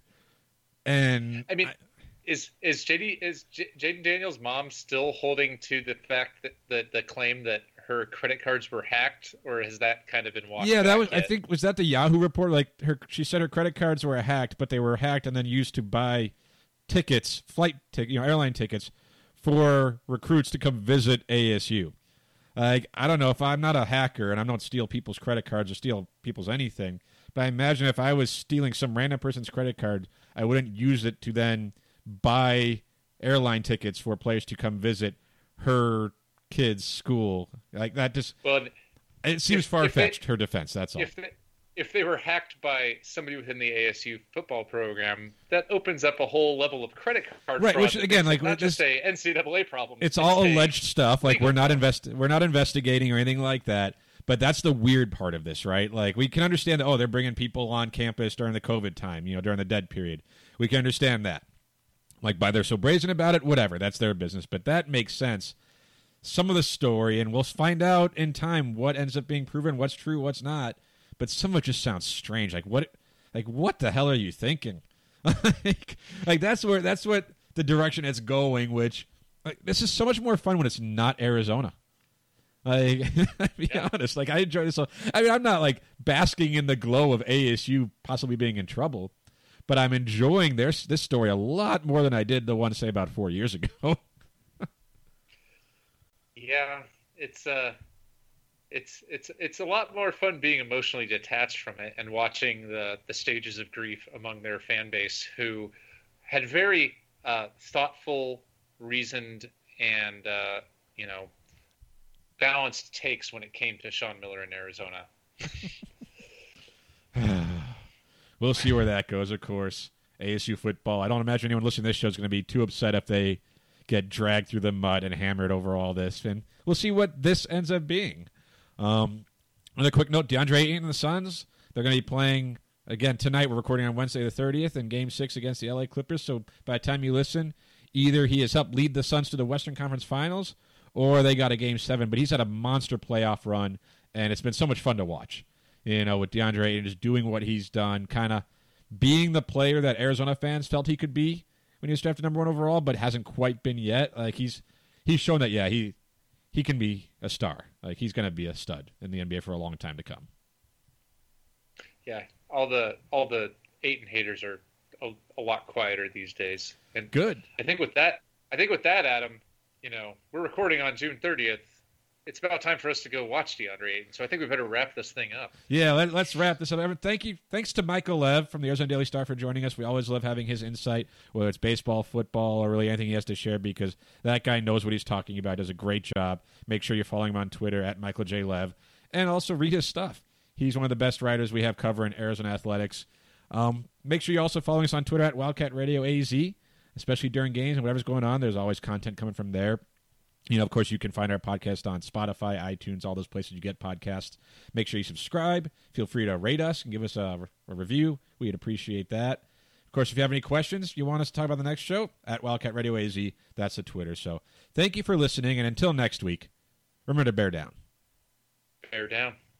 And I mean, I, is is J D is J, Jaden Daniels' mom still holding to the fact that the the claim that her credit cards were hacked, or has that kind of been walked yeah, that was. yet? I think was that the Yahoo report? Like, her, she said her credit cards were hacked, but they were hacked and then used to buy tickets, flight tickets, you know, airline tickets for recruits to come visit A S U. Like, I don't know, if I'm not a hacker and I don't steal people's credit cards or steal people's anything, but I imagine if I was stealing some random person's credit card, I wouldn't use it to then buy airline tickets for players to come visit her kid's school. Like, that just, well, it seems if, far-fetched, if they, her defense, that's all. If they, if they were hacked by somebody within the A S U football program, that opens up a whole level of credit card right, fraud. Which, again, like, not this, just a N C double A problem. It's all a alleged stuff. Like, we're not problem. invest, we're not investigating or anything like that. But that's the weird part of this, right? Like, we can understand that, oh, they're bringing people on campus during the COVID time, you know, during the dead period. We can understand that. Like, by they're so brazen about it, whatever, that's their business. But that makes sense. some of the story, and we'll find out in time what ends up being proven, what's true, what's not. But some of it just sounds strange. Like what? Like what the hell are you thinking? like, like that's where that's what the direction it's going. Which like, this is so much more fun when it's not Arizona. Like, to be yeah. honest, like I enjoy this. I mean, I'm not like basking in the glow of A S U possibly being in trouble, but I'm enjoying their this story a lot more than I did the one say about four years ago. yeah, it's uh, it's it's it's a lot more fun being emotionally detached from it and watching the the stages of grief among their fan base, who had very uh, thoughtful, reasoned, and uh, you know. balanced takes when it came to Sean Miller in Arizona. We'll see where that goes, of course. A S U football. I don't imagine anyone listening to this show is going to be too upset if they get dragged through the mud and hammered over all this. And we'll see what this ends up being. Um, another quick note, DeAndre Ayton and the Suns, they're going to be playing, again, tonight. We're recording on Wednesday the thirtieth in Game six against the L A Clippers. So by the time you listen, either he has helped lead the Suns to the Western Conference Finals or they got a Game seven. But he's had a monster playoff run, and it's been so much fun to watch. You know, with DeAndre Ayton just doing what he's done, kind of being the player that Arizona fans felt he could be when he was drafted number one overall, but hasn't quite been yet. Like he's he's shown that, yeah, he he can be a star. Like he's going to be a stud in the N B A for a long time to come. Yeah, all the all the Ayton haters are a, a lot quieter these days. And good. I think with that, I think with that, Adam, you know, we're recording on June thirtieth. It's about time for us to go watch DeAndre Ayton. So I think we better wrap this thing up. Yeah, let, let's wrap this up. Thank you. Thanks to Michael Lev from the Arizona Daily Star for joining us. We always love having his insight, whether it's baseball, football, or really anything he has to share, because that guy knows what he's talking about, does a great job. Make sure you're following him on Twitter at Michael J. Lev, and also read his stuff. He's one of the best writers we have covering Arizona athletics. Um, make sure you're also following us on Twitter at Wildcat Radio A Z, especially during games and whatever's going on. There's always content coming from there. You know, of course, you can find our podcast on Spotify, iTunes, all those places you get podcasts. Make sure you subscribe. Feel free to rate us and give us a, a review. We'd appreciate that. Of course, if you have any questions you want us to talk about the next show, at Wildcat Radio A Z, that's the Twitter. So thank you for listening, and until next week, remember to bear down. Bear down.